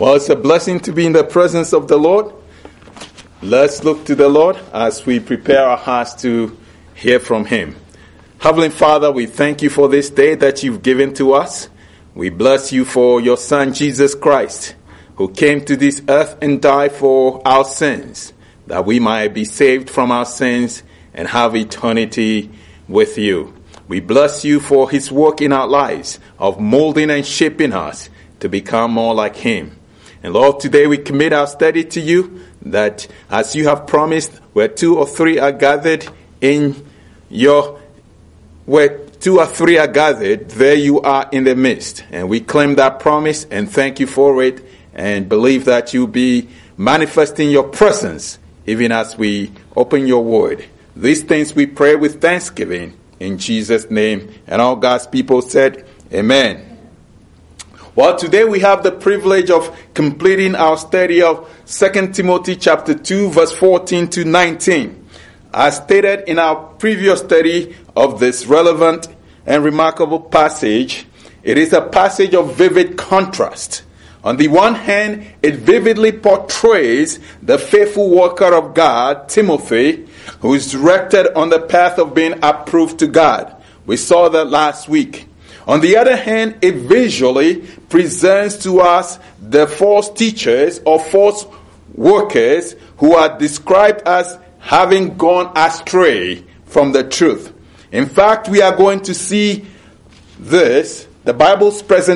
Well, it's a blessing to be in the presence of the Lord. Let's look to the Lord as we prepare our hearts to hear from Him. Heavenly Father, we thank you for this day that you've given to us. We bless you for your Son, Jesus Christ, who came to this earth and died for our sins, that we might be saved from our sins and have eternity with you. We bless you for his work in our lives of molding and shaping us to become more like him. And Lord, today we commit our study to you, that as you have promised, where two or three are gathered, there you are in the midst. And we claim that promise and thank you for it, and believe that you'll be manifesting your presence even as we open your word. These things we pray with thanksgiving in Jesus' name. And all God's people said, Amen. Well, today we have the privilege of completing our study of 2 Timothy chapter 2, verse 14 to 19. As stated in our previous study of this relevant and remarkable passage, it is a passage of vivid contrast. On the one hand, it vividly portrays the faithful worker of God, Timothy, who is directed on the path of being approved to God. We saw that last week. On the other hand, it visually presents to us the false teachers or false workers who are described as having gone astray from the truth. In fact, we are going to see this, the Bible's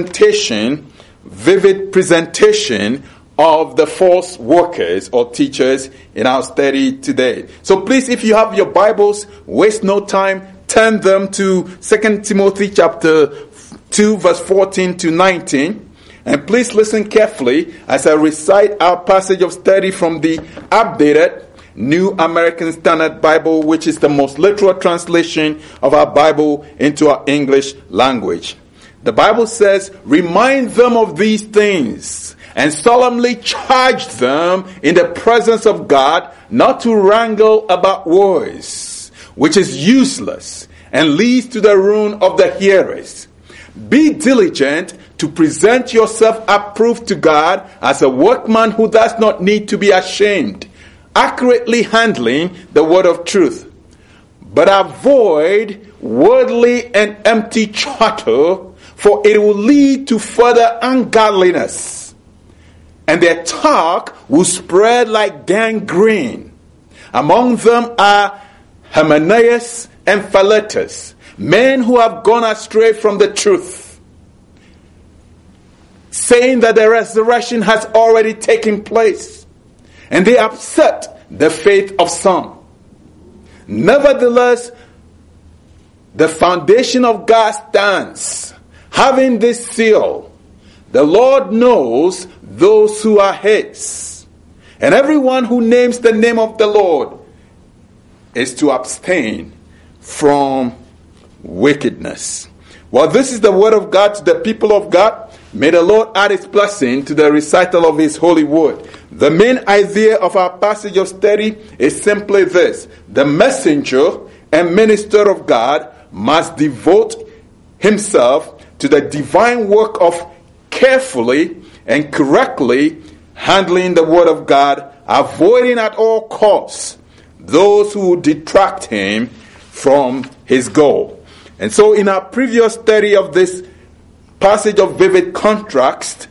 vivid presentation of the false workers or teachers in our study today. So please, if you have your Bibles, waste no time, turn them to 2 Timothy chapter 2, verse 14 to 19. And please listen carefully as I recite our passage of study from the updated New American Standard Bible, which is the most literal translation of our Bible into our English language. The Bible says, "Remind them of these things and solemnly charge them in the presence of God not to wrangle about words, which is useless and leads to the ruin of the hearers. Be diligent to present yourself approved to God as a workman who does not need to be ashamed, accurately handling the word of truth. But avoid worldly and empty chatter, for it will lead to further ungodliness, and their talk will spread like gangrene. Among them are Hymenaeus and Philetus, men who have gone astray from the truth, saying that the resurrection has already taken place, and they upset the faith of some. Nevertheless, the foundation of God stands, having this seal: the Lord knows those who are his, and everyone who names the name of the Lord is to abstain from wickedness." Well, this is the word of God to the people of God. May the Lord add his blessing to the recital of his holy word. The main idea of our passage of study is simply this: the messenger and minister of God must devote himself to the divine work of carefully and correctly handling the word of God, avoiding at all costs those who detract him from his goal. And so in our previous study of this passage of vivid contrast,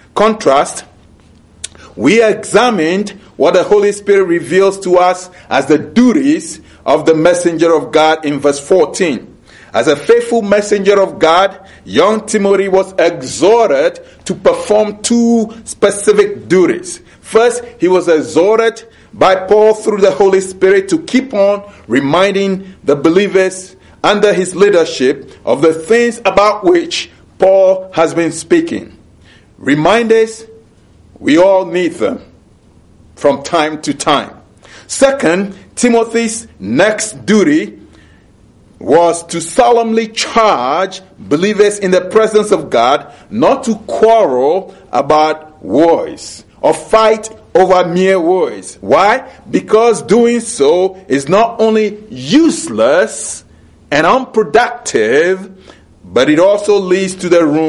we examined what the Holy Spirit reveals to us as the duties of the messenger of God in verse 14. As a faithful messenger of God, young Timothy was exhorted to perform two specific duties. First, he was exhorted by Paul through the Holy Spirit to keep on reminding the believers under his leadership of the things about which Paul has been speaking. Reminders, we all need them from time to time. Second, Timothy's next duty was to solemnly charge believers in the presence of God not to quarrel about words or fight over mere words. Why? Because doing so is not only useless and unproductive, but it also leads to the ruin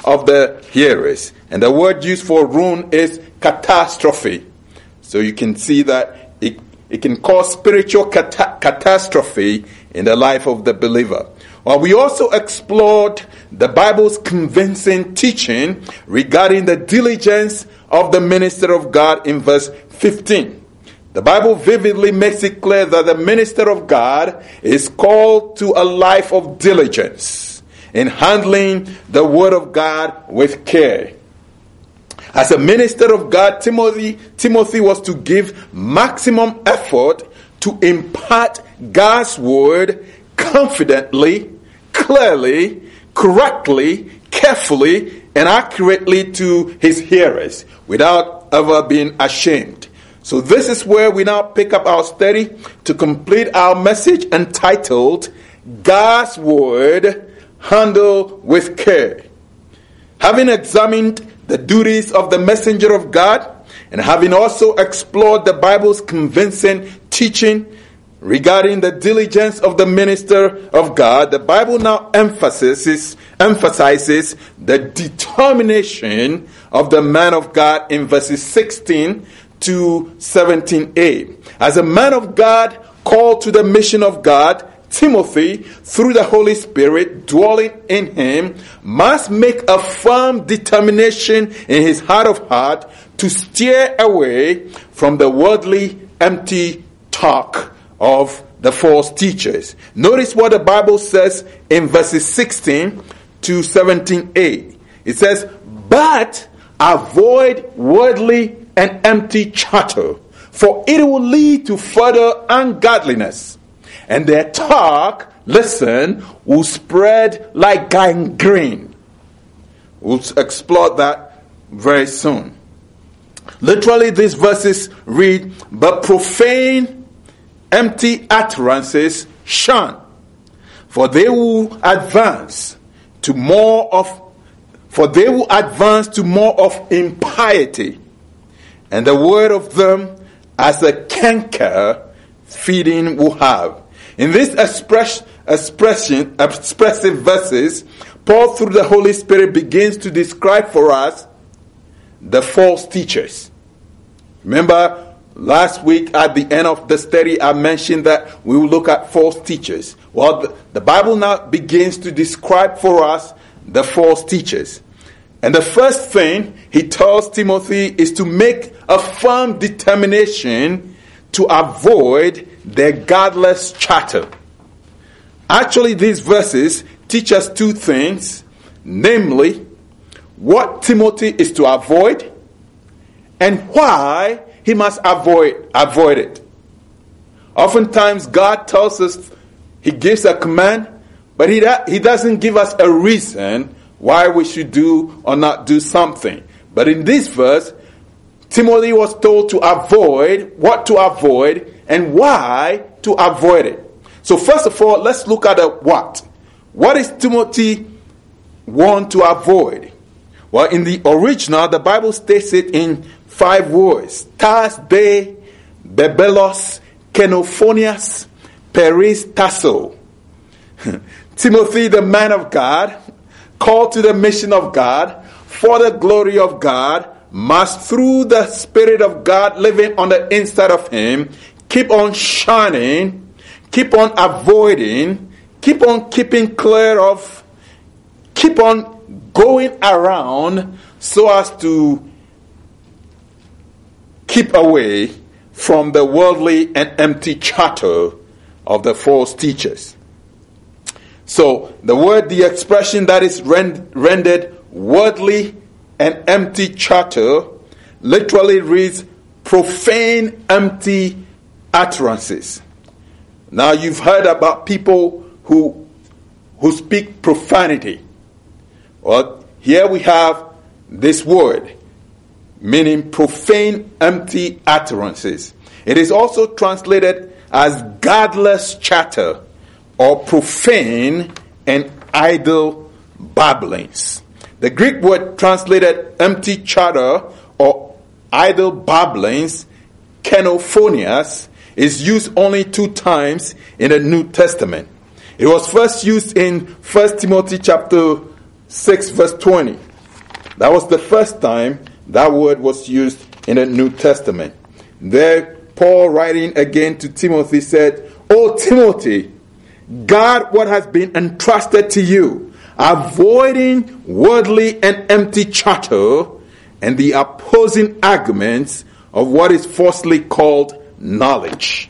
of the hearers. And the word used for ruin is catastrophe. So you can see that it can cause spiritual catastrophe in the life of the believer. Well, we also explored the Bible's convincing teaching regarding the diligence of the minister of God in verse 15. The Bible vividly makes it clear that the minister of God is called to a life of diligence in handling the word of God with care. As a minister of God, Timothy was to give maximum effort to impart God's word confidently, clearly, correctly, carefully, and accurately to his hearers without ever being ashamed. So this is where we now pick up our study to complete our message entitled, God's Word Handled with Care. Having examined the duties of the messenger of God, and having also explored the Bible's convincing teaching regarding the diligence of the minister of God, the Bible now emphasizes the determination of the man of God in verses 16 to 17a. As a man of God called to the mission of God, Timothy, through the Holy Spirit dwelling in him, must make a firm determination in his heart of heart to steer away from the worldly, empty talk of the false teachers. Notice what the Bible says in verses 16 to 17a. It says, "But avoid worldly and empty chatter, for it will lead to further ungodliness. And their talk, listen, will spread like gangrene." We'll explore that very soon. Literally, these verses read, "But profane, empty utterances shun, for they will advance to more of impiety, and the word of them as a canker feeding will have." In these expressive verses, Paul, through the Holy Spirit, begins to describe for us the false teachers. Remember, last week at the end of the study, I mentioned that we will look at false teachers. Well, the Bible now begins to describe for us the false teachers. And the first thing he tells Timothy is to make a firm determination to avoid their godless chatter. Actually, these verses teach us two things, namely, what Timothy is to avoid and why he must avoid it. Oftentimes, God tells us, he gives a command, but he doesn't give us a reason why we should do or not do something. But in this verse, Timothy was told to avoid, what to avoid, and why to avoid it. So first of all, let's look at the what. What is Timothy want to avoid? Well, in the original, the Bible states it in 5 words. Tas de bebelos kenophonias peris tasso. Timothy, the man of God, called to the mission of God, for the glory of God, must, through the Spirit of God living on the inside of him, keep on shining, keep on avoiding, keep on keeping clear of, keep on going around so as to keep away from the worldly and empty chatter of the false teachers. So the expression that is rendered worldly and empty chatter literally reads profane, empty utterances. Now you've heard about people who speak profanity. Well, here we have this word meaning profane, empty utterances. It is also translated as godless chatter or profane and idle babblings. The Greek word translated empty chatter or idle babblings, kenophonias, is used only 2 times in the New Testament. It was first used in 1 Timothy chapter 6 verse 20. That was the first time that word was used in the New Testament. There, Paul, writing again to Timothy, said, "O Timothy, guard what has been entrusted to you, avoiding worldly and empty chatter and the opposing arguments of what is falsely called knowledge."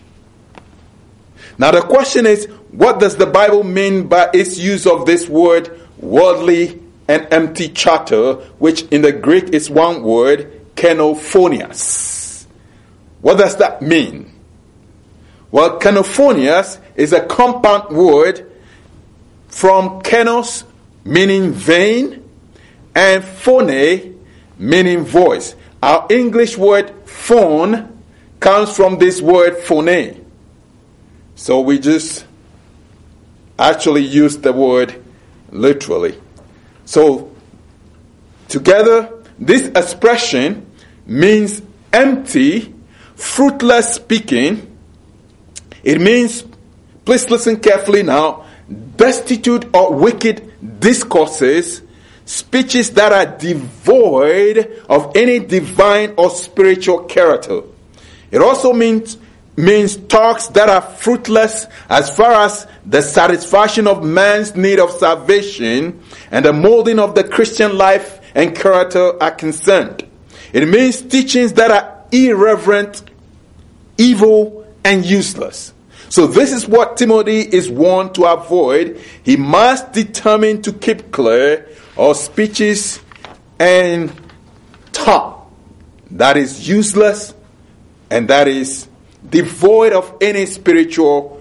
Now the question is, what does the Bible mean by its use of this word, worldly and empty chatter, which in the Greek is one word, kenophonias? What does that mean? Well, kenophonias is a compound word from kenos, meaning vein, and phone, meaning voice. Our English word phone comes from this word phone. So we just actually use the word literally. So together, this expression means empty, fruitless speaking. It means, please listen carefully now, destitute or wicked discourses, speeches that are devoid of any divine or spiritual character. It also means talks that are fruitless as far as the satisfaction of man's need of salvation and the molding of the Christian life and character are concerned. It means teachings that are irreverent, evil, and useless. So this is what Timothy is warned to avoid. He must determine to keep clear of speeches and talk that is useless and that is devoid of any spiritual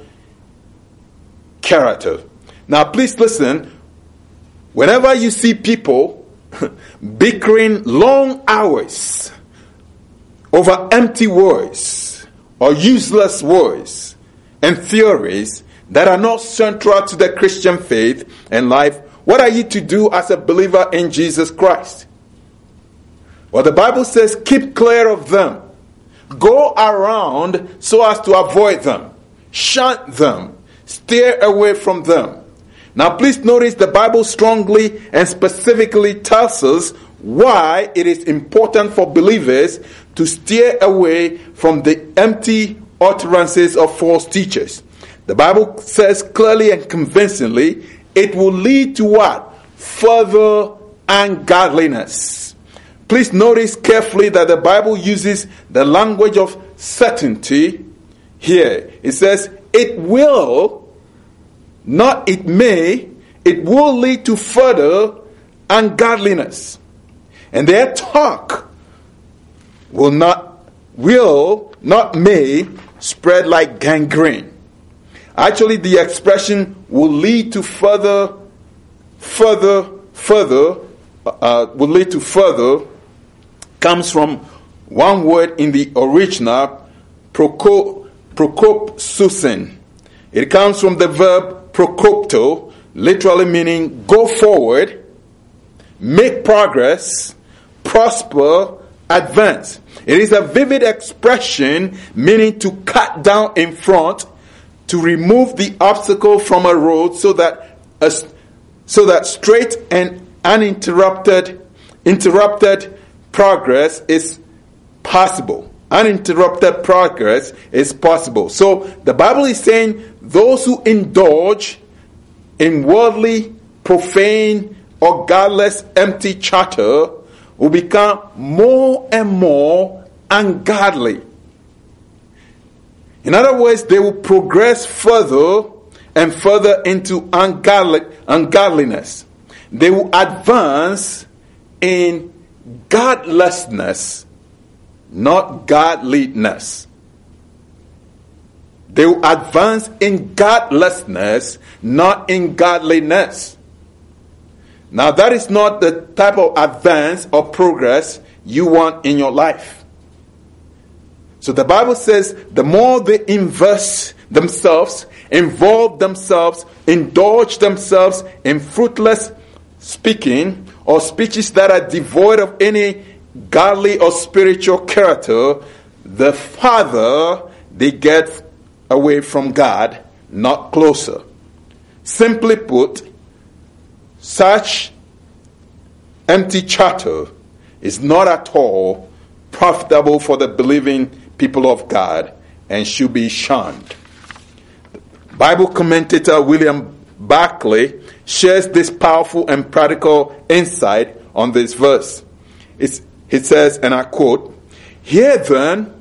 character. Now please listen. Whenever you see people bickering long hours over empty words or useless words and theories that are not central to the Christian faith and life, what are you to do as a believer in Jesus Christ? Well, the Bible says, keep clear of them. Go around so as to avoid them. Shun them. Steer away from them. Now please notice the Bible strongly and specifically tells us why it is important for believers to steer away from the empty utterances of false teachers. The Bible says clearly and convincingly, it will lead to what? Further ungodliness. Please notice carefully that the Bible uses the language of certainty here. It says, it will, not it may, it will lead to further ungodliness. And their talk will not may spread like gangrene. Actually, the expression will lead to further comes from one word in the original, prokopsusin. It comes from the verb prokopto, literally meaning go forward, make progress, prosper, advance. It is a vivid expression meaning to cut down in front, to remove the obstacle from a road so that straight and uninterrupted progress is possible. Uninterrupted progress is possible. So the Bible is saying those who indulge in worldly, profane, or godless, empty chatter will become more and more ungodly. In other words, they will progress further and further into ungodliness. They will advance in godlessness, not godliness. They will advance in godlessness, not in godliness. Now that is not the type of advance or progress you want in your life. So the Bible says the more they invest themselves, involve themselves, indulge themselves in fruitless speaking or speeches that are devoid of any godly or spiritual character, the farther they get away from God, not closer. Simply put, such empty chatter is not at all profitable for the believing people of God and should be shunned. Bible commentator William Barclay shares this powerful and practical insight on this verse. He says, and I quote, "Here then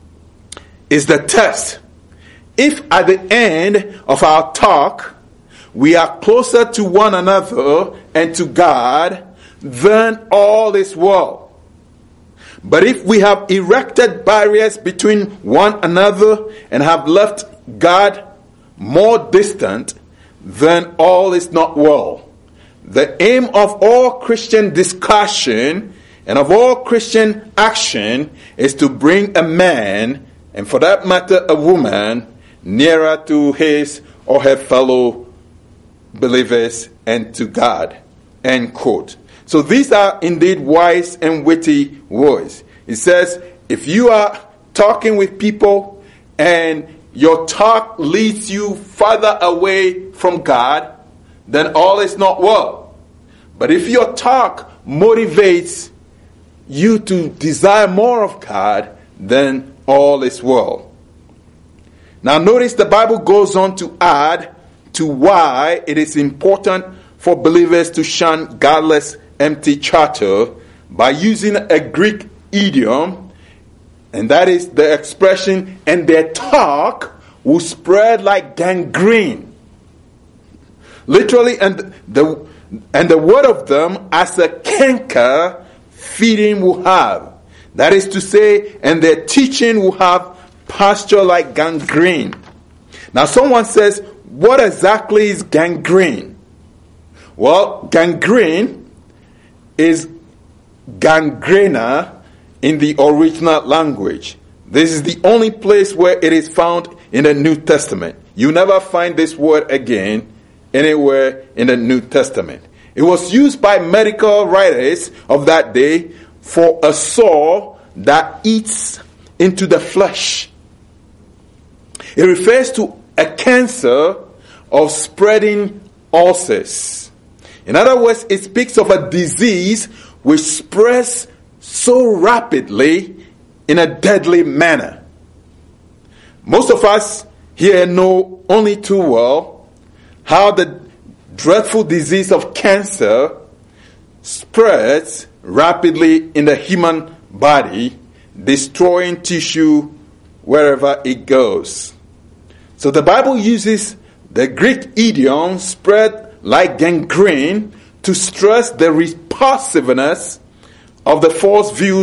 is the test. If at the end of our talk we are closer to one another and to God, then all is well. But if we have erected barriers between one another and have left God more distant, then all is not well. The aim of all Christian discussion and of all Christian action is to bring a man, and for that matter a woman, nearer to his or her fellow believers and to God." End quote. So these are indeed wise and witty words. It says, if you are talking with people and your talk leads you further away from God, then all is not well. But if your talk motivates you to desire more of God, then all is well. Now notice the Bible goes on to add to why it is important for believers to shun godless, empty chatter by using a Greek idiom, and that is the expression, "and their talk will spread like gangrene." Literally, and the word of them as a canker feeding will have. That is to say, and their teaching will have pasture like gangrene. Now someone says, what exactly is gangrene? Well, gangrene is gangrena in the original language. This is the only place where it is found in the New Testament. You never find this word again anywhere in the New Testament. It was used by medical writers of that day for a sore that eats into the flesh. It refers to a cancer of spreading ulcers. In other words, it speaks of a disease which spreads so rapidly in a deadly manner. Most of us here know only too well how the dreadful disease of cancer spreads rapidly in the human body, destroying tissue wherever it goes. So the Bible uses the Greek idiom "spread like gangrene" to stress the repulsiveness of the false view,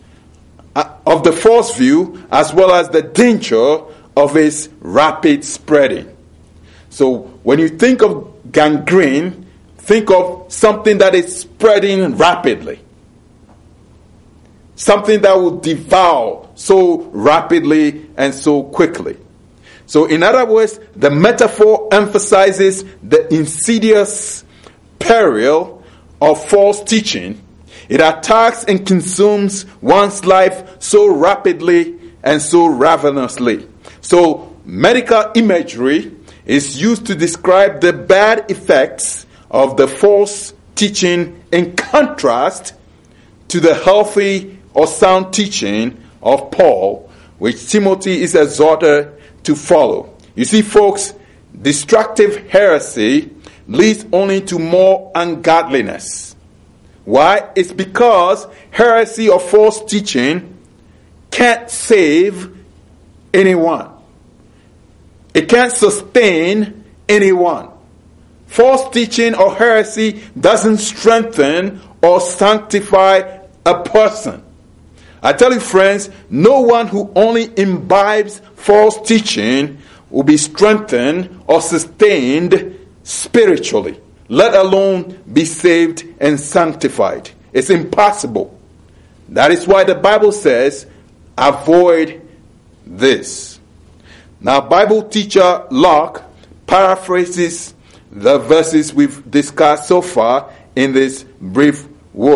as well as the danger of its rapid spreading. So when you think of gangrene, think of something that is spreading rapidly. Something that will devour so rapidly and so quickly. So in other words, the metaphor emphasizes the insidious peril of false teaching. It attacks and consumes one's life so rapidly and so ravenously. So medical imagery is used to describe the bad effects of the false teaching in contrast to the healthy or sound teaching of Paul, which Timothy is exhorted to follow. You see, folks, destructive heresy leads only to more ungodliness. Why? It's because heresy or false teaching can't save anyone. It can't sustain anyone. False teaching or heresy doesn't strengthen or sanctify a person. I tell you, friends, no one who only imbibes false teaching will be strengthened or sustained spiritually, let alone be saved and sanctified. It's impossible. That is why the Bible says, avoid this. Now, Bible teacher Locke paraphrases the verses we've discussed so far in these brief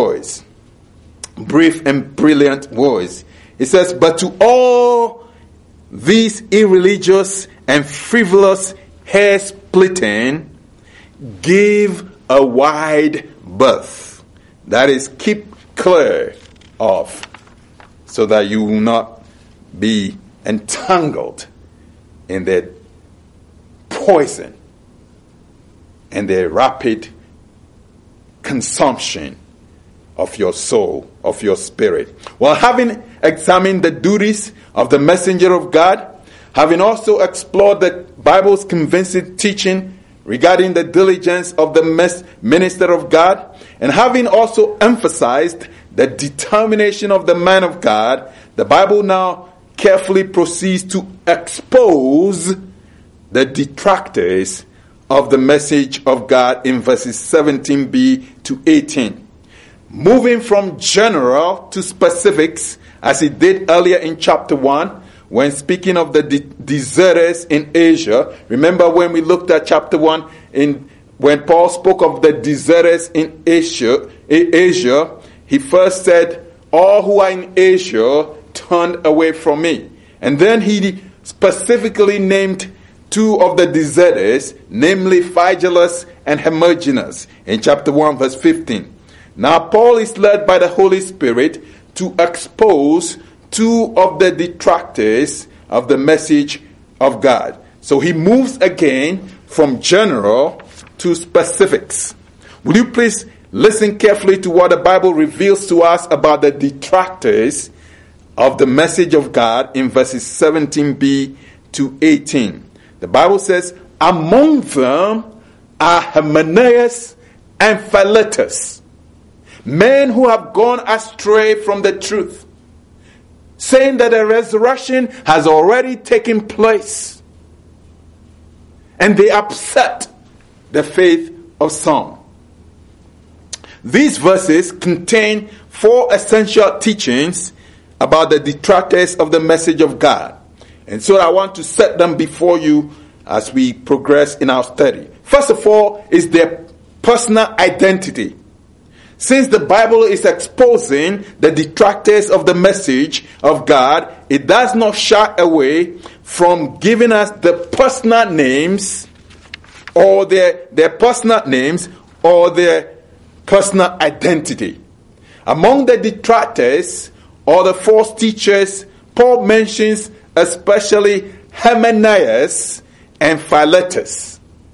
and brilliant words. It says, "But to all these irreligious and frivolous hair-splitting, give a wide berth." That is, keep clear of, so that you will not be entangled in their poison and their rapid consumption of your soul, of your spirit. Well, having examined the duties of the messenger of God, having also explored the Bible's convincing teaching regarding the diligence of the minister of God, and having also emphasized the determination of the man of God, the Bible now carefully proceeds to expose the detractors of the message of God in verses 17b to 18. Moving from general to specifics, as he did earlier in chapter 1, when speaking of the deserters in Asia. Remember when we looked at chapter 1, when Paul spoke of the deserters in Asia, he first said, all who are in Asia turned away from me. And then he specifically named two of the deserters, namely Phygelus and Hermogenes, in chapter 1, verse 15. Now Paul is led by the Holy Spirit to expose two of the detractors of the message of God. So he moves again from general to specifics. Will you please listen carefully to what the Bible reveals to us about the detractors of the message of God in verses 17b to 18. The Bible says, among them are Hymenaeus and Philetus, men who have gone astray from the truth, saying that the resurrection has already taken place. And they upset the faith of some. These verses contain 4 essential teachings about the detractors of the message of God. And so I want to set them before you as we progress in our study. First of all is their personal identity. Since the Bible is exposing the detractors of the message of God, it does not shy away from giving us the personal names or their personal names or their personal identity. Among the detractors or the false teachers, Paul mentions especially Hymenaeus and Philetus.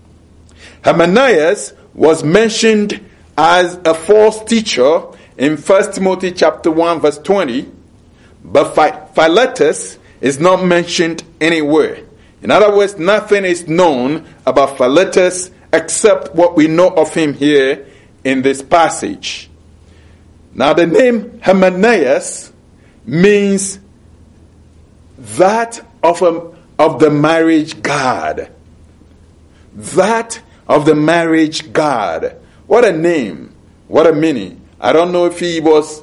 Hymenaeus was mentioned as a false teacher in 1 Timothy chapter 1 verse 20, but Philetus is not mentioned anywhere. In other words, nothing is known about Philetus except what we know of him here in this passage. Now the name Hymenaeus means that of the marriage god. That of the marriage god. What a name. What a meaning. I don't know if he was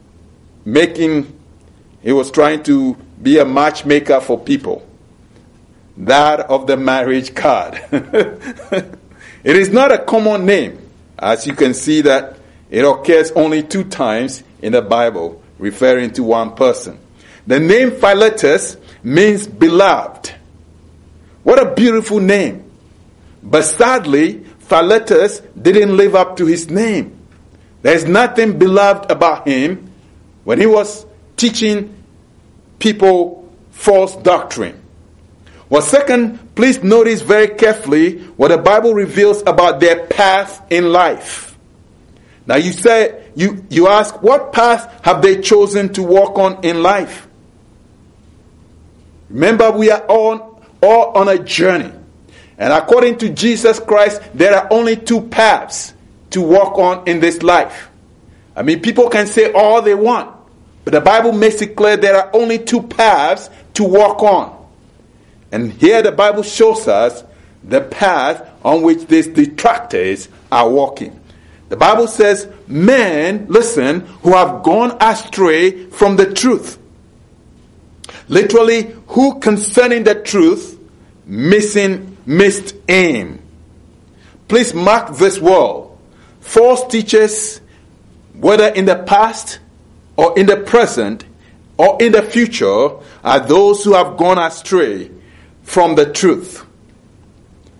trying to be a matchmaker for people. That of the marriage god. It is not a common name. As you can see that it occurs only 2 times in the Bible, referring to one person. The name Philetus means beloved. What a beautiful name. But sadly, Philetus didn't live up to his name. There's nothing beloved about him when he was teaching people false doctrine. Well, second, please notice very carefully what the Bible reveals about their path in life. Now you say, you ask, what path have they chosen to walk on in life? Remember, we are all on a journey. And according to Jesus Christ, there are only 2 paths to walk on in this life. I mean, people can say all they want, but the Bible makes it clear there are only 2 paths to walk on. And here the Bible shows us the path on which these detractors are walking. The Bible says, men, listen, who have gone astray from the truth. Literally, who concerning the truth missed aim. Please mark this word. False teachers, whether in the past or in the present or in the future, are those who have gone astray from the truth.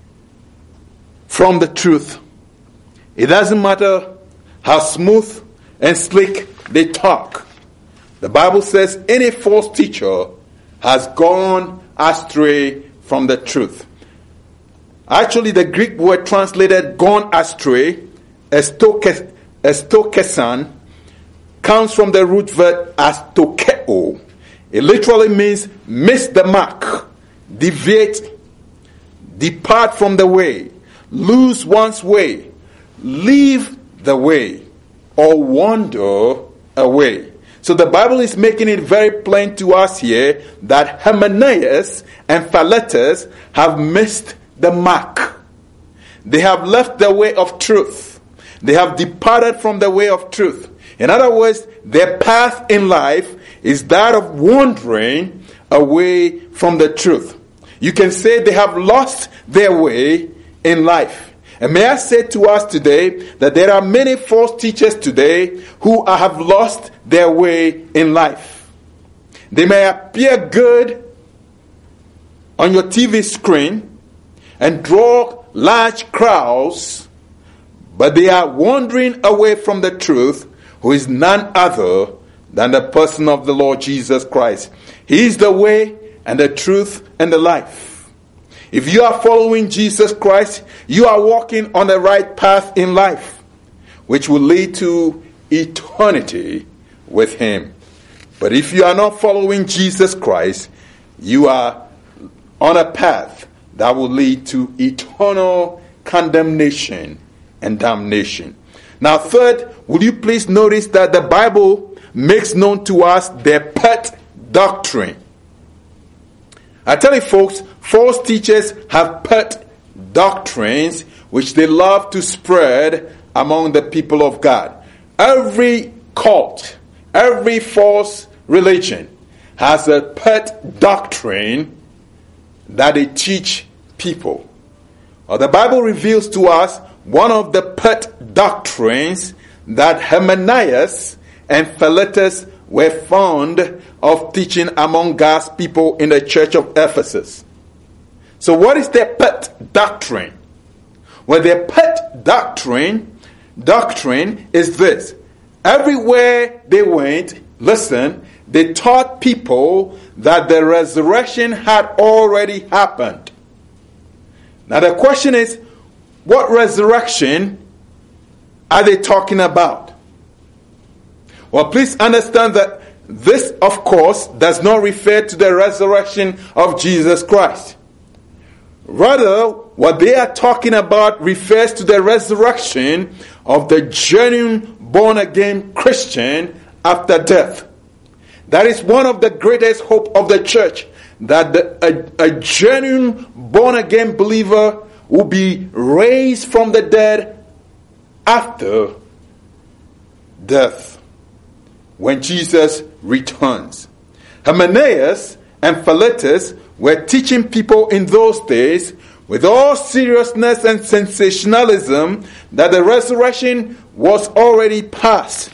From the truth. It doesn't matter how smooth and slick they talk. The Bible says any false teacher has gone astray from the truth. Actually, the Greek word translated gone astray, estokesan, comes from the root verb astokeo. It literally means miss the mark, deviate, depart from the way, lose one's way, leave the way, or wander away. So the Bible is making it very plain to us here that Hymenaeus and Philetus have missed the mark. They have left the way of truth. They have departed from the way of truth. In other words, their path in life is that of wandering away from the truth. You can say they have lost their way in life. And may I say to us today that there are many false teachers today who have lost their way in life. They may appear good on your TV screen and draw large crowds, but they are wandering away from the truth, who is none other than the person of the Lord Jesus Christ. He is the way and the truth and the life. If you are following Jesus Christ, you are walking on the right path in life, which will lead to eternity with Him. But if you are not following Jesus Christ, you are on a path that will lead to eternal condemnation and damnation. Now, third, will you please notice that the Bible makes known to us their pet doctrine. I tell you folks, false teachers have pet doctrines which they love to spread among the people of God. Every cult, every false religion has a pet doctrine that they teach people. The Bible reveals to us one of the pet doctrines that Hymenaeus and Philetus were fond of teaching among God's people in the church of Ephesus. So what is their pet doctrine? Well, their pet doctrine is this. Everywhere they went, listen, they taught people that the resurrection had already happened. Now the question is, what resurrection are they talking about? Well, please understand that this, of course, does not refer to the resurrection of Jesus Christ. Rather, what they are talking about refers to the resurrection of the genuine born-again Christian after death. That is one of the greatest hope of the church, that a genuine born-again believer will be raised from the dead after death, when Jesus returns. Hymenaeus and Philetus were teaching people in those days with all seriousness and sensationalism that the resurrection was already past.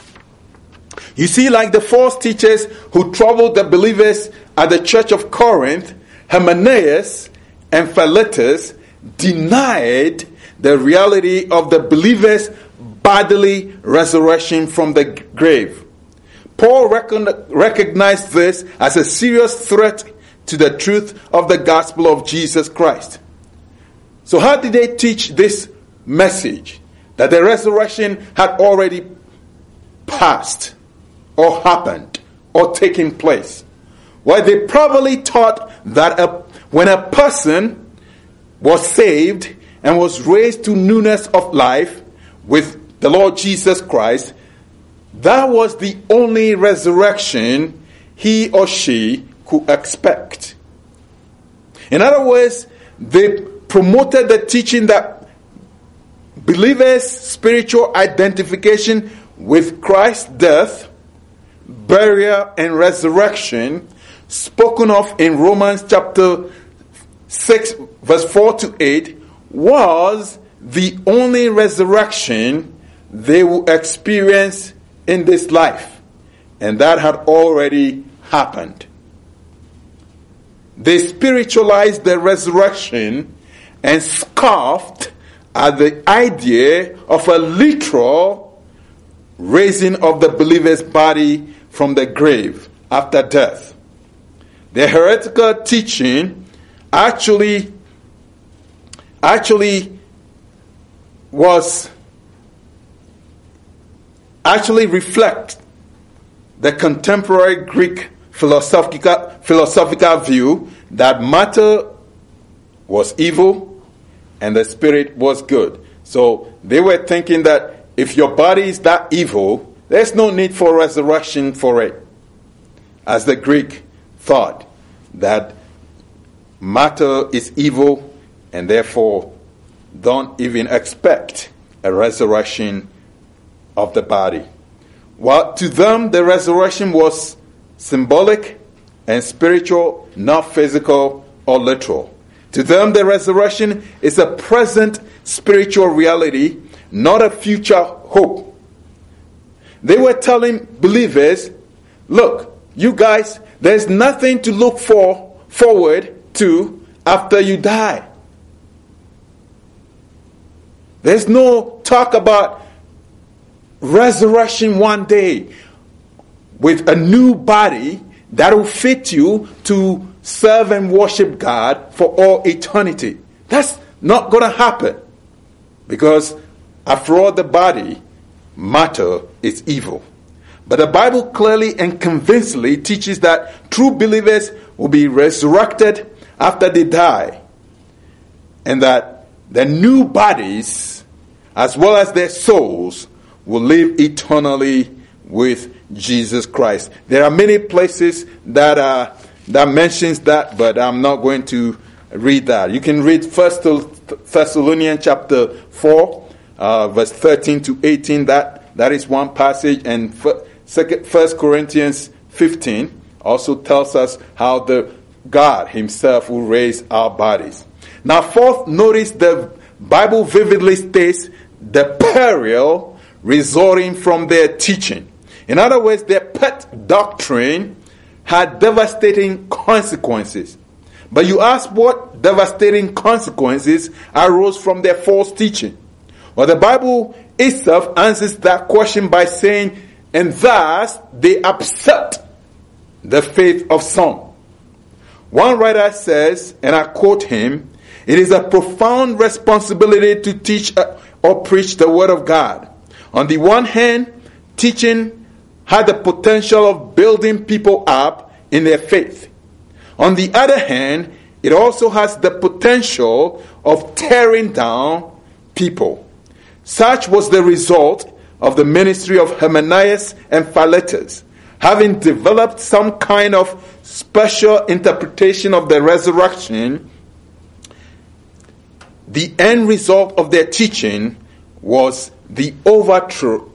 You see, like the false teachers who troubled the believers at the church of Corinth, Hymenaeus and Philetus denied the reality of the believers' bodily resurrection from the grave. Paul recognized this as a serious threat to the truth of the gospel of Jesus Christ. So how did they teach this message? That the resurrection had already passed, or happened, or taken place. Well, they probably taught that when a person was saved and was raised to newness of life with the Lord Jesus Christ, that was the only resurrection he or she could expect. In other words, they promoted the teaching that believers' spiritual identification with Christ's death, burial, and resurrection, spoken of in Romans chapter 6, verse 4 to 8, was the only resurrection they will experience in this life. And that had already happened. They spiritualized the resurrection and scoffed at the idea of a literal raising of the believer's body from the grave after death. The heretical teaching actually reflect the contemporary Greek philosophical view that matter was evil and the spirit was good. So they were thinking that if your body is that evil, there's no need for resurrection for it. As the Greek thought that matter is evil and therefore don't even expect a resurrection of the body. While to them the resurrection was symbolic and spiritual, not physical or literal. To them the resurrection is a present spiritual reality, not a future hope. They were telling believers, look, you guys, there's nothing to look forward to after you die. There's no talk about resurrection one day with a new body that will fit you to serve and worship God for all eternity. That's not going to happen, because after all, the body, matter, is evil. But the Bible clearly and convincingly teaches that true believers will be resurrected after they die, and that the new bodies, as well as their souls, will live eternally with Jesus Christ. There are many places that mentions that, but I'm not going to read that. You can read 1 Thessalonians chapter 4, verse 13 to 18. That is one passage, and 1 Corinthians 15 also tells us how the God himself will raise our bodies. Now, fourth, notice the Bible vividly states the peril resulting from their teaching. In other words, their pet doctrine had devastating consequences. But you ask, what devastating consequences arose from their false teaching? Well, the Bible itself answers that question by saying, and thus they upset the faith of some. One writer says, and I quote him, "It is a profound responsibility to teach or preach the word of God. On the one hand, teaching had the potential of building people up in their faith. On the other hand, it also has the potential of tearing down people. Such was the result of the ministry of Hymenaeus and Philetus. Having developed some kind of special interpretation of the resurrection, the end result of their teaching was the overthrow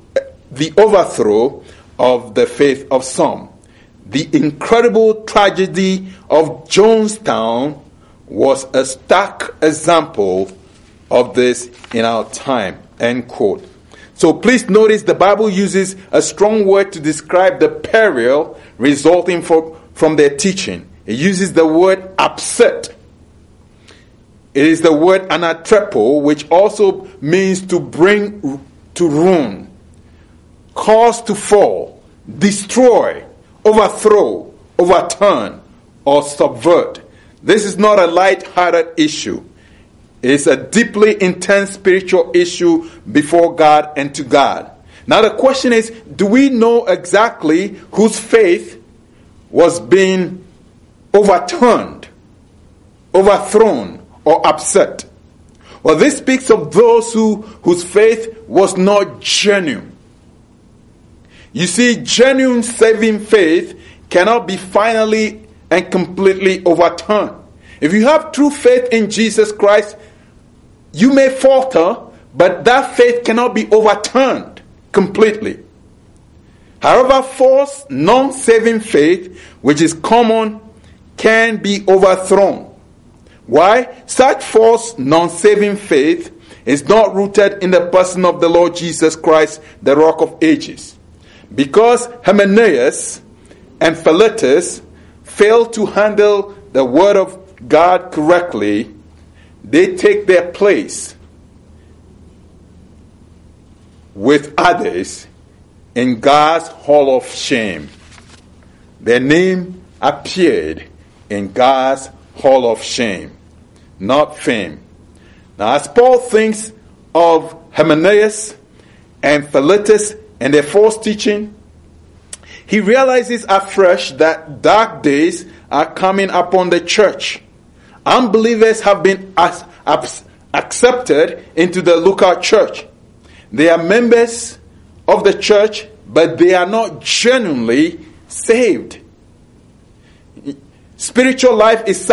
of the faith of some. The incredible tragedy of Jonestown was a stark example of this in our time." End quote. So please notice the Bible uses a strong word to describe the peril resulting from their teaching. It uses the word upset. It is the word anatrepo, which also means to bring to ruin, cause to fall, destroy, overthrow, overturn, or subvert. This is not a light-hearted issue. It is a deeply intense spiritual issue before God and to God. Now the question is, do we know exactly whose faith was being overturned, overthrown, or upset? Well, this speaks of those whose faith was not genuine. You see, genuine saving faith cannot be finally and completely overturned. If you have true faith in Jesus Christ, you may falter, but that faith cannot be overturned completely. However, false, non-saving faith, which is common, can be overthrown. Why? Such false, non-saving faith is not rooted in the person of the Lord Jesus Christ, the Rock of Ages. Because Hymenaeus and Philetus failed to handle the word of God correctly, they take their place with others in God's Hall of Shame. Their name appeared in God's Hall of Shame, not fame. Now, as Paul thinks of Hymenaeus and Philetus and their false teaching, he realizes afresh that dark days are coming upon the church. Unbelievers have been accepted into the local church. They are members of the church, but they are not genuinely saved. Spiritual life is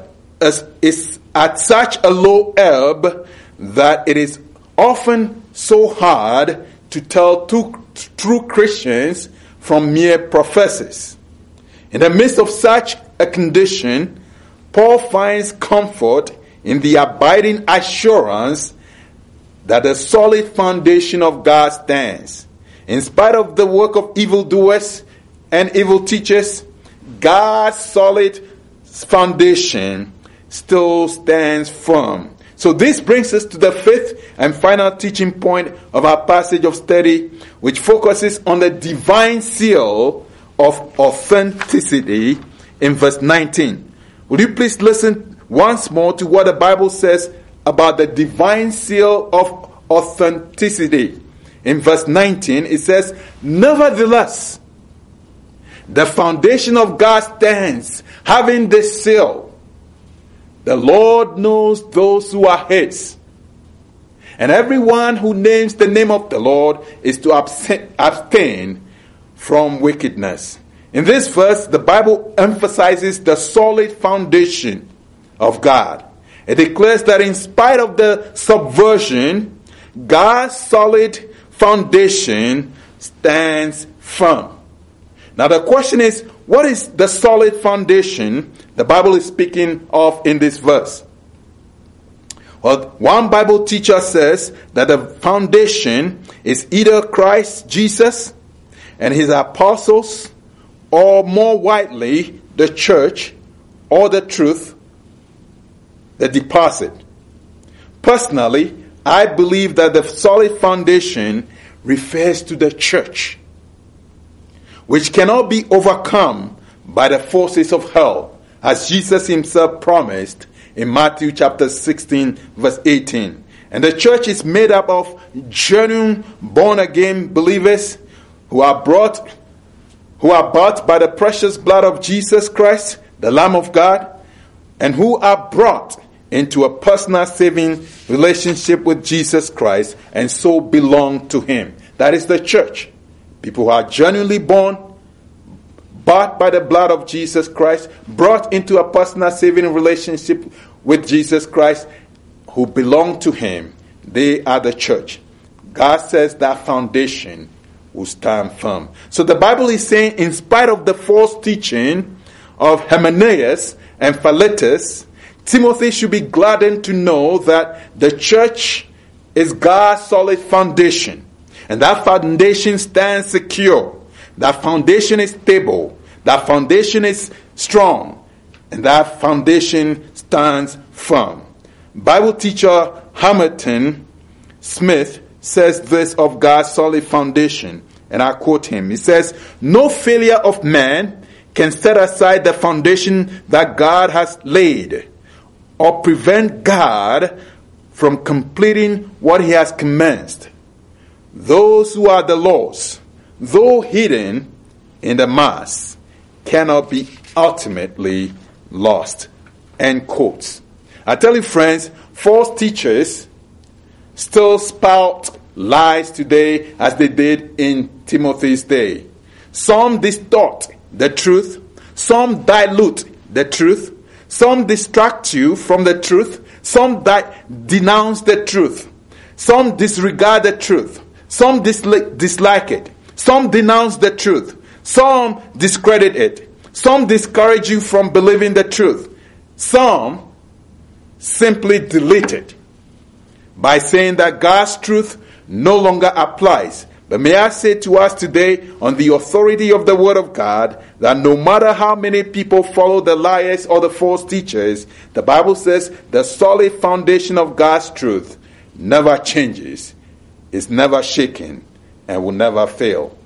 at such a low ebb that it is often so hard to tell true Christians from mere professors. In the midst of such a condition, Paul finds comfort in the abiding assurance that the solid foundation of God stands. In spite of the work of evildoers and evil teachers, God's solid foundation still stands firm. So this brings us to the fifth and final teaching point of our passage of study, which focuses on the divine seal of authenticity in verse 19. Will you please listen once more to what the Bible says about the divine seal of authenticity? In verse 19, it says, "Nevertheless, the foundation of God stands, having this seal. The Lord knows those who are his. And everyone who names the name of the Lord is to abstain from wickedness." In this verse, the Bible emphasizes the solid foundation of God. It declares that in spite of the subversion, God's solid foundation stands firm. Now the question is, what is the solid foundation the Bible is speaking of in this verse? Well, one Bible teacher says that the foundation is either Christ Jesus and his apostles, or more widely, the church, or the truth, the deposit. Personally, I believe that the solid foundation refers to the church, which cannot be overcome by the forces of hell, as Jesus himself promised in Matthew chapter 16, verse 18. And the church is made up of genuine born-again believers who are bought by the precious blood of Jesus Christ, the Lamb of God, and who are brought into a personal saving relationship with Jesus Christ and so belong to him. That is the church. People who are genuinely born, bought by the blood of Jesus Christ, brought into a personal saving relationship with Jesus Christ, who belong to him. They are the church. God says that foundation will stand firm. So the Bible is saying, in spite of the false teaching of Hymenaeus and Philetus, Timothy should be gladdened to know that the church is God's solid foundation. And that foundation stands secure. That foundation is stable. That foundation is strong. And that foundation stands firm. Bible teacher Hamilton Smith says this of God's solid foundation, and I quote him. He says, "No failure of man can set aside the foundation that God has laid, or prevent God from completing what he has commenced. Those who are the Lord's, though hidden in the mass, cannot be ultimately lost." End quotes. I tell you, friends, false teachers still spout lies today as they did in Timothy's day. Some distort the truth. Some dilute the truth. Some distract you from the truth. Some denounce the truth. Some disregard the truth. Some dislike it. Some denounce the truth. Some discredit it. Some discourage you from believing the truth. Some simply delete it by saying that God's truth no longer applies. But may I say to us today, on the authority of the Word of God, that no matter how many people follow the liars or the false teachers, the Bible says the solid foundation of God's truth never changes, is never shaken, and will never fail.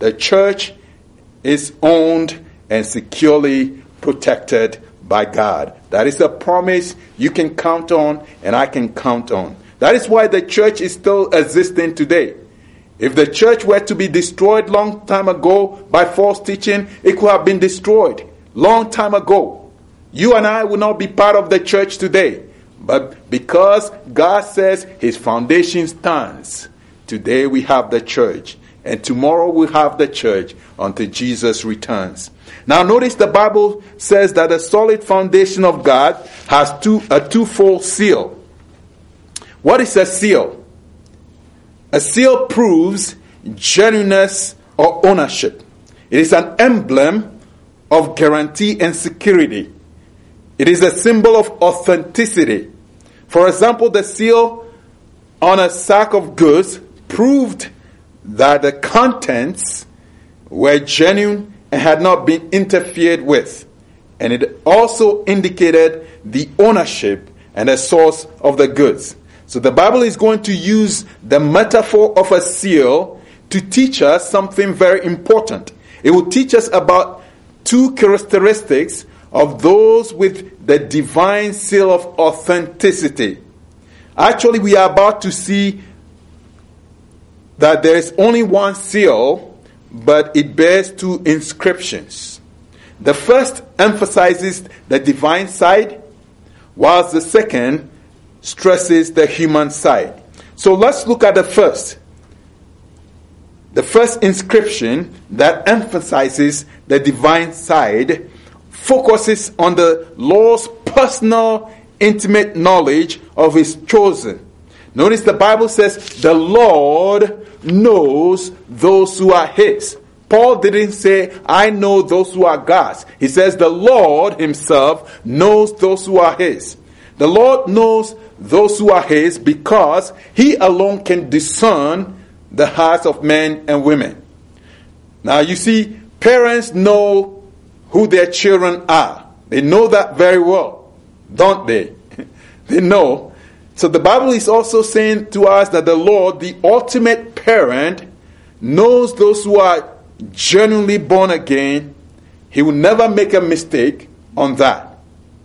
The church is owned and securely protected by God. That is a promise you can count on and I can count on. That is why the church is still existing today. If the church were to be destroyed long time ago by false teaching, it could have been destroyed long time ago. You and I will not be part of the church today. But because God says his foundation stands, today we have the church. And tomorrow we'll have the church until Jesus returns. Now notice the Bible says that the solid foundation of God has a twofold seal. What is a seal? A seal proves genuineness or ownership. It is an emblem of guarantee and security. It is a symbol of authenticity. For example, the seal on a sack of goods proved that the contents were genuine and had not been interfered with. And it also indicated the ownership and the source of the goods. So the Bible is going to use the metaphor of a seal to teach us something very important. It will teach us about two characteristics of those with the divine seal of authenticity. Actually, we are about to see that there is only one seal, but it bears two inscriptions. The first emphasizes the divine side, whilst the second stresses the human side. So let's look at the first. The first inscription that emphasizes the divine side focuses on the Lord's personal, intimate knowledge of his chosen. Notice the Bible says, the Lord knows those who are his. Paul didn't say, I know those who are God's. He says, the Lord himself knows those who are his. The Lord knows those who are his because he alone can discern the hearts of men and women. Now you see, parents know who their children are. They know that very well, don't they? They know. So the Bible is also saying to us that the Lord, the ultimate parent, knows those who are genuinely born again. He will never make a mistake on that.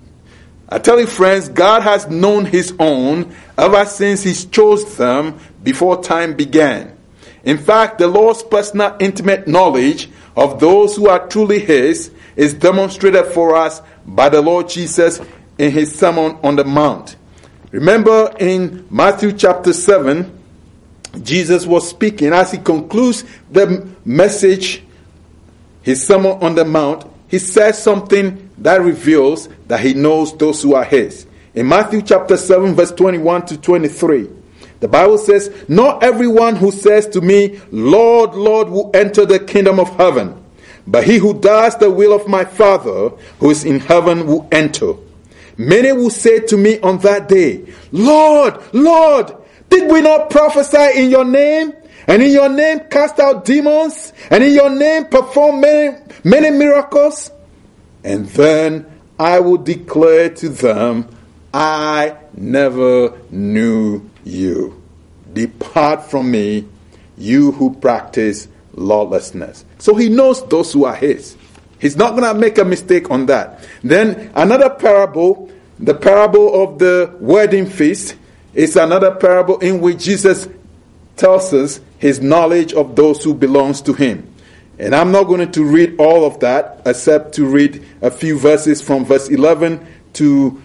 I tell you friends, God has known his own ever since he chose them before time began. In fact, the Lord's personal intimate knowledge of those who are truly his is demonstrated for us by the Lord Jesus in his Sermon on the Mount. Remember in Matthew chapter 7, Jesus was speaking. As he concludes the message, his Sermon on the Mount, he says something that reveals that he knows those who are his. In Matthew chapter 7, verse 21 to 23, the Bible says, not everyone who says to me, Lord, Lord, will enter the kingdom of heaven, but he who does the will of my Father who is in heaven will enter. Many will say to me on that day, Lord, Lord, did we not prophesy in your name? And in your name cast out demons? And in your name perform many miracles? And then I will declare to them, I never knew you. Depart from me, you who practice lawlessness. So he knows those who are his. He's not going to make a mistake on that. Then another parable, the parable of the wedding feast, is another parable in which Jesus tells us his knowledge of those who belongs to him. And I'm not going to read all of that, except to read a few verses from verse 11 to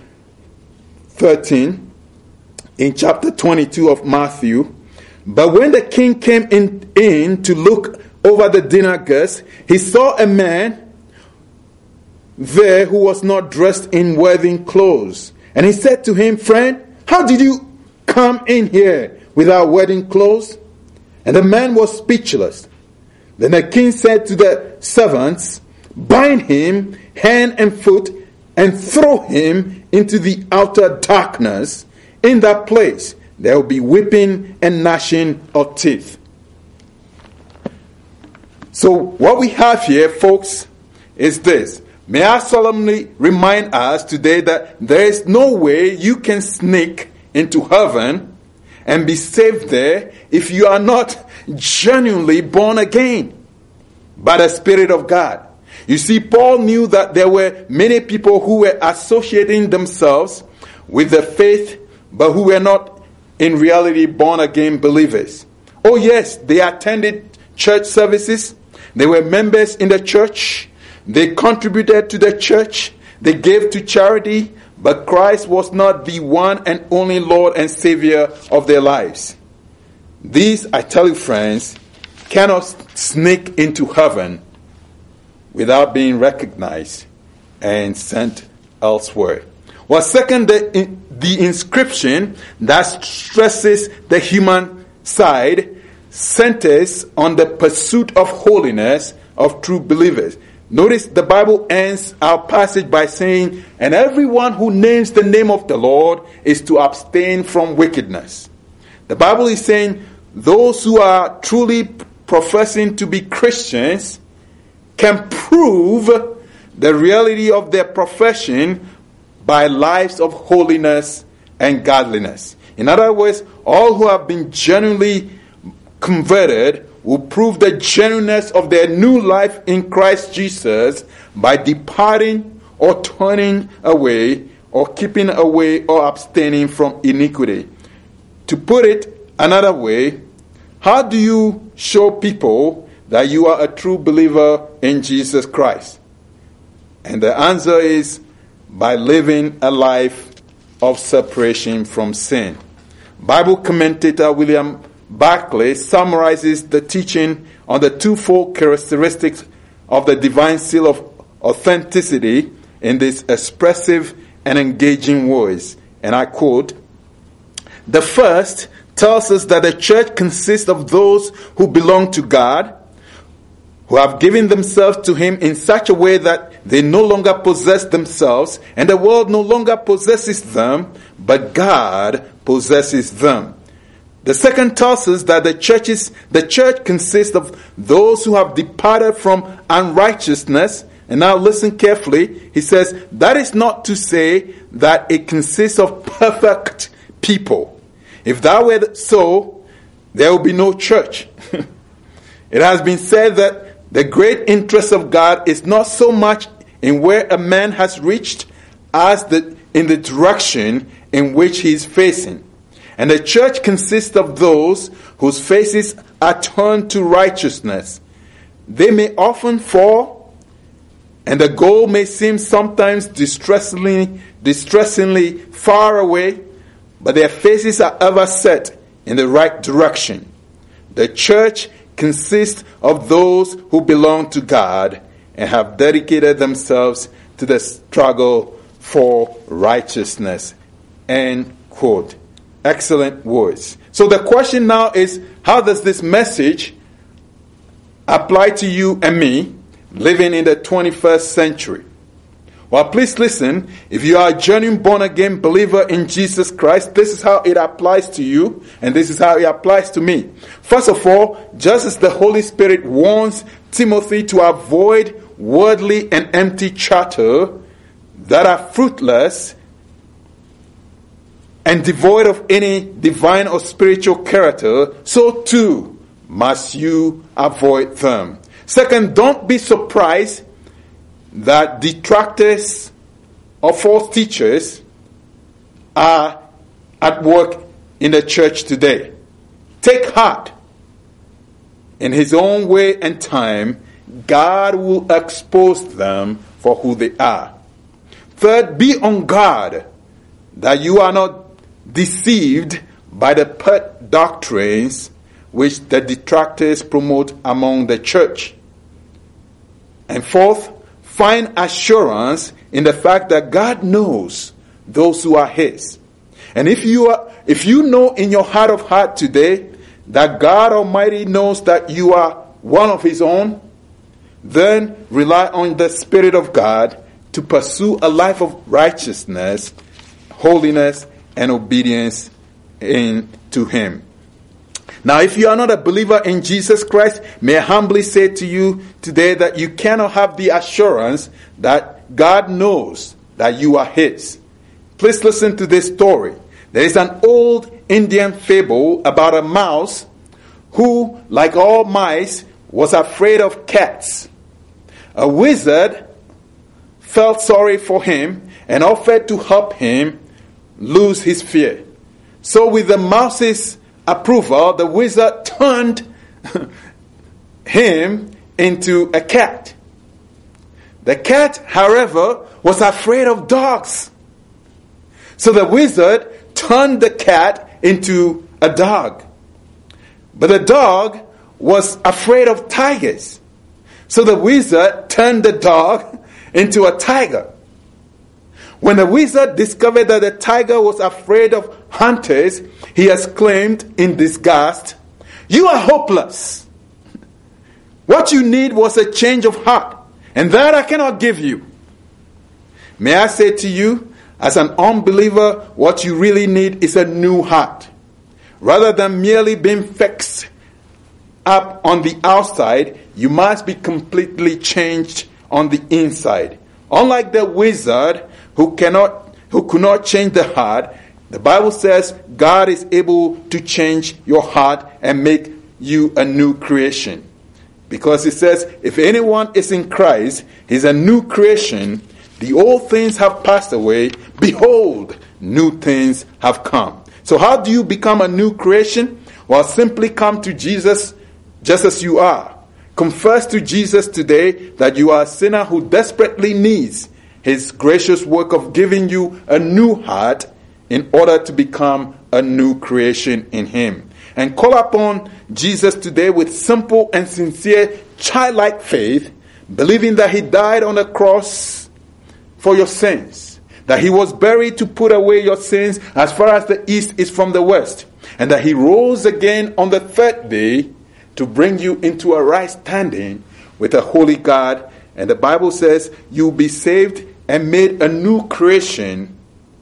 13 in chapter 22 of Matthew. But when the king came in to look over the dinner guests, he saw a man there who was not dressed in wedding clothes. And he said to him, friend, how did you come in here without wedding clothes? And the man was speechless. Then the king said to the servants, bind him hand and foot and throw him into the outer darkness. In that place there will be weeping and gnashing of teeth. So what we have here, folks, is this. May I solemnly remind us today that there is no way you can sneak into heaven and be saved there if you are not genuinely born again. by the Spirit of God. You see, Paul knew that there were many people who were associating themselves with the faith, but who were not in reality born-again believers. Oh yes, they attended church services. They were members in the church. They contributed to the church. They gave to charity. But Christ was not the one and only Lord and Savior of their lives. These, I tell you friends, cannot sneak into heaven without being recognized and sent elsewhere. Well, second, the inscription that stresses the human side centers on the pursuit of holiness of true believers. Notice the Bible ends our passage by saying, and everyone who names the name of the Lord is to abstain from wickedness. The Bible is saying those who are truly professing to be Christians can prove the reality of their profession by lives of holiness and godliness. In other words, all who have been genuinely converted will prove the genuineness of their new life in Christ Jesus by departing or turning away or keeping away or abstaining from iniquity. To put it another way, how do you show people that you are a true believer in Jesus Christ? And the answer is by living a life of separation from sin. Bible commentator William Barclay summarizes the teaching on the twofold characteristics of the divine seal of authenticity in these expressive and engaging words. And I quote, "The first tells us that the church consists of those who belong to God, who have given themselves to Him in such a way that they no longer possess themselves, and the world no longer possesses them, but God possesses them. The second tells us that the church consists of those who have departed from unrighteousness." And now listen carefully. He says, that is not to say that it consists of perfect people. If that were so, there would be no church. It has been said that the great interest of God is not so much in where a man has reached as in the direction in which he is facing. And the church consists of those whose faces are turned to righteousness. They may often fall, and the goal may seem sometimes distressingly far away, but their faces are ever set in the right direction. The church consists of those who belong to God and have dedicated themselves to the struggle for righteousness. End quote. Excellent words. So the question now is, how does this message apply to you and me living in the 21st century? Well, please listen. If you are a genuine born-again believer in Jesus Christ, this is how it applies to you, and this is how it applies to me. First of all, just as the Holy Spirit warns Timothy to avoid worldly and empty chatter that are fruitless and devoid of any divine or spiritual character, so too must you avoid them. Second, don't be surprised that detractors or false teachers are at work in the church today. Take heart. In His own way and time, God will expose them for who they are. Third, be on guard that you are not deceived by the pet doctrines which the detractors promote among the church. And fourth, find assurance in the fact that God knows those who are His. And if you know in your heart of heart today that God Almighty knows that you are one of His own, then rely on the Spirit of God to pursue a life of righteousness, holiness, and obedience to Him. Now, if you are not a believer in Jesus Christ, may I humbly say to you today that you cannot have the assurance that God knows that you are His. Please listen to this story. There is an old Indian fable about a mouse who, like all mice, was afraid of cats. A wizard felt sorry for him and offered to help him lose his fear. So with the mouse's approval, the wizard turned him into a cat. The cat, however, was afraid of dogs. So the wizard turned the cat into a dog. But the dog was afraid of tigers. So the wizard turned the dog into a tiger. When the wizard discovered that the tiger was afraid of hunters, he exclaimed in disgust, "You are hopeless. What you need was a change of heart, and that I cannot give you." May I say to you, as an unbeliever, what you really need is a new heart. Rather than merely being fixed up on the outside, you must be completely changed on the inside. Unlike the wizard who could not change the heart, the Bible says God is able to change your heart and make you a new creation. Because it says, if anyone is in Christ, he's a new creation. The old things have passed away. Behold, new things have come. So how do you become a new creation? Well, simply come to Jesus just as you are. Confess to Jesus today that you are a sinner who desperately needs his gracious work of giving you a new heart in order to become a new creation in him. And call upon Jesus today with simple and sincere childlike faith, believing that he died on the cross for your sins, that he was buried to put away your sins as far as the east is from the west, and that he rose again on the third day to bring you into a right standing with a holy God. And the Bible says you'll be saved and made a new creation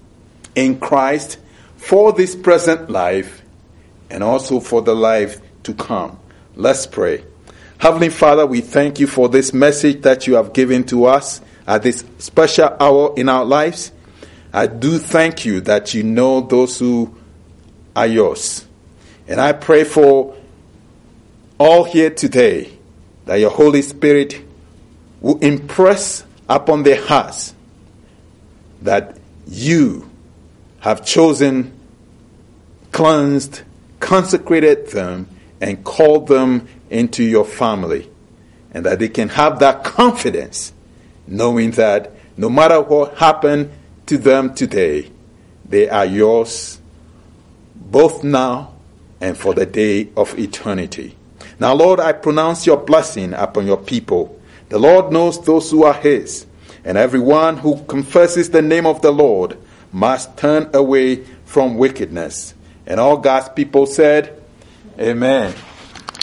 in Christ for this present life and also for the life to come. Let's pray. Heavenly Father, we thank you for this message that you have given to us at this special hour in our lives. I do thank you that you know those who are yours. And I pray for all here today that your Holy Spirit will impress upon their hearts that you have chosen, cleansed, consecrated them, and called them into your family. And that they can have that confidence, knowing that no matter what happened to them today, they are yours, both now and for the day of eternity. Now, Lord, I pronounce your blessing upon your people. The Lord knows those who are his, and everyone who confesses the name of the Lord must turn away from wickedness. And all God's people said, Amen.